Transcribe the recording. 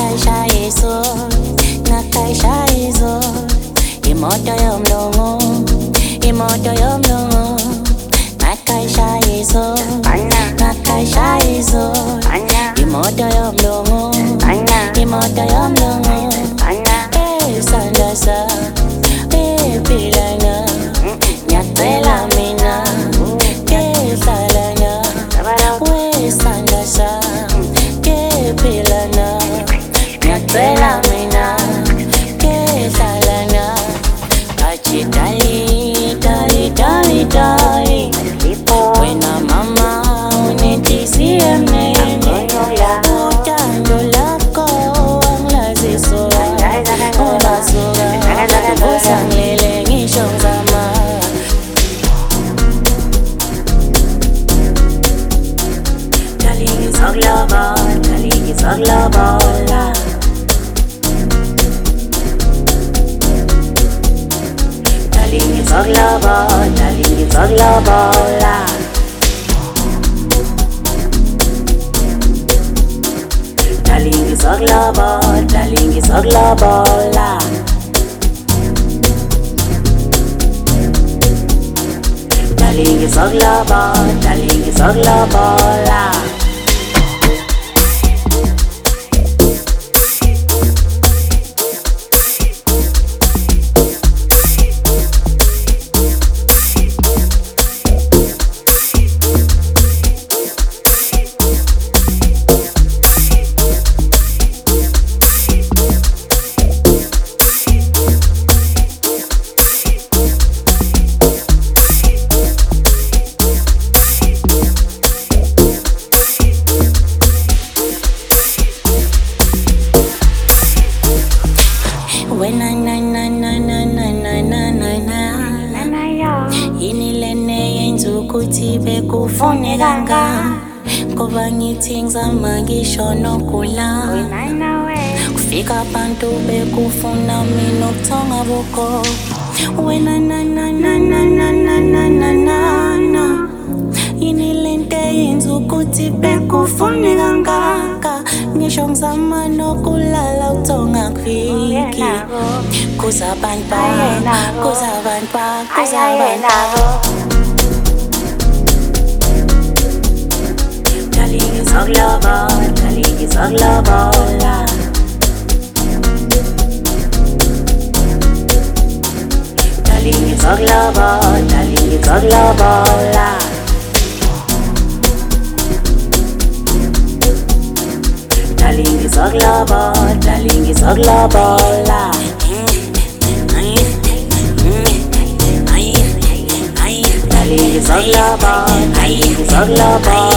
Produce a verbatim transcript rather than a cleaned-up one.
Nakaisha iso, nakaisha iso. Imoto yomlongo, imoto yomlongo. Nakaisha iso, nakaisha iso. Imoto yomlongo, imoto yomlongo. Eh sandasa, eh pilana, nyatela mina. Eh salana, we sandasa, eh pilana, nyatela mina. Eh salana, achi dali, dali, dali, dali. Wena mama unitisiye mnene, utando lako wanglazisoa, ulasoa, usangile ngisho ngizama. Dalingi soglaba, dalingi soglaba la. Dalingi soglaba, dalingi soglaba la. Dalingi soglaba, dalingi soglaba la. Dalingi soglaba, dalingi soglaba la. Wena na na na na na na na na na. Inilene yenzu kuti bekufuneka nga. Ngoba ngithi ngizama ngisho nokula. Kufika abantu bekufuna mina ukuthonga buko. Wena na na na na na na na na na na. Inilente yenzu kuti bekufuneka nga. Ngisho ngizama nokulala ukuthonga kufiki. Kuzabantu, kuzabantu, kuzabantu. Dalingi soglaba, dalingi soglaba la. Dalingi soglaba, dalingi soglaba la. Dalingi soglaba, dalingi soglaba la. Dalingi soglaba, dalingi soglaba